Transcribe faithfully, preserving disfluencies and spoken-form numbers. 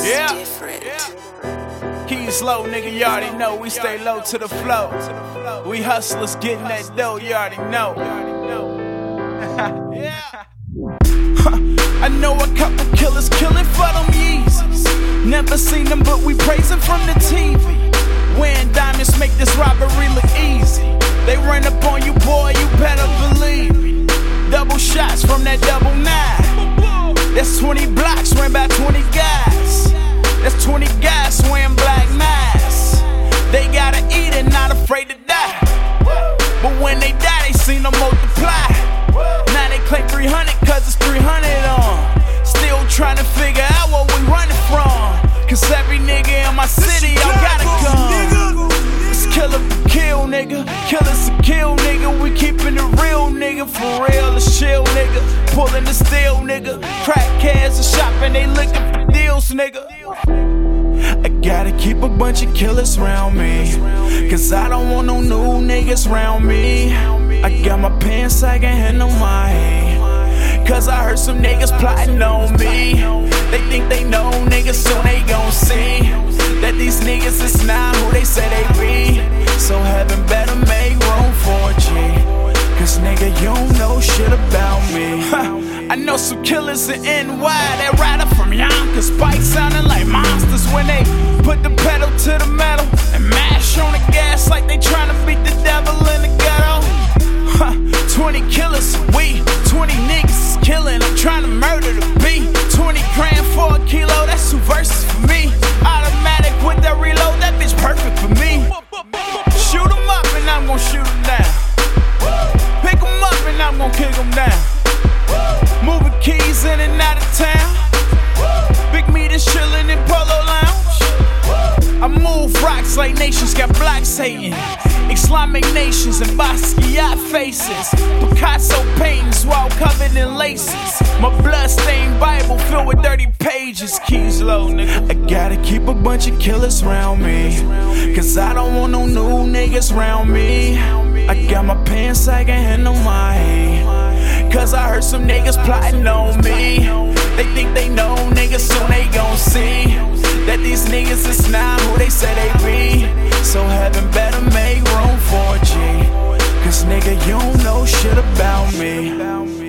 Yeah. Different. Keys low, nigga, you already know. We stay low to the flow. We hustlers getting that dough, you already know. Yeah. I know a couple killers killing for them Yeezys. Never seen them, but we praising from the T V. Wearing diamonds make this robbery look easy. They run up on you, boy, you better believe me. Double shots from that double nine. That's twenty blocks ran by twenty guys. That's twenty guys wearing black masks. They gotta eat and not afraid to die. But when they die, they seen them multiply. Now they claim three hundred cause it's three hundred on. Still trying to figure out what we running from. Cause every nigga in my city, I gotta come. It's killer for kill, nigga. Killers to kill, nigga. We keeping it real, nigga. For real, it's chill, nigga. Pulling the steel, nigga. Crackheads are shopping, they looking for deals, nigga. I gotta keep a bunch of killers around me. Cause I don't want no new niggas around me. I got my pants sagging and no my. Cause I heard some niggas plotting on me. They think they know niggas, soon they gon' see that these niggas is not who they say they be. So heaven better make room for a G. Cause nigga, you don't know shit about me. I know some killers in N Y that ride up from Yonkers. Bikes sounding like monsters when they put the pedal to the metal and mash on the gas like they tryna beat the devil in the ghetto. Huh, twenty killers, we twenty niggas is killing. I'm tryna murder the beat. twenty grand for a kilo, that's two verses for me. Automatic with that reload, that bitch perfect for me. Shoot 'em up and I'm gon' shoot 'em down. Pick 'em up and I'm gon' kick 'em down. Moving keys in and out of town. Big meters chillin' in Polo Lounge. I move rocks like nations got blacks hating. Islamic nations and Basquiat faces. Picasso paintings while covered in laces. My blood-stained Bible filled with dirty pages. Keys low, nigga. I gotta keep a bunch of killers around me. Cause I don't want no new niggas around me. I got my pants sagging and no my. Cause I heard some niggas plotting on me. They think they know niggas, soon they gon' see that these niggas is not who they say they be. So heaven better make room for a G. Cause nigga, you don't know shit about me.